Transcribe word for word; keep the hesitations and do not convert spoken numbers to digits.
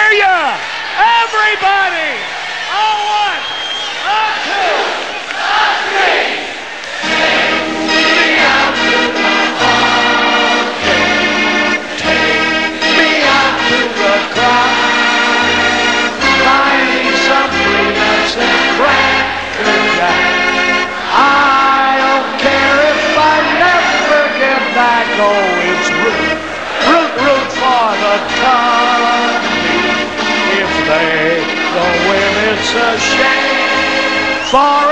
hear you. Everybody. A one, a two, a three. Take me out to the ball game. Take me out to the crowd. Buy me some peanuts and Cracker Jack. I don't care if I never get back. Oh, it's root, root, root for the country. If they don't win, it's a shame. For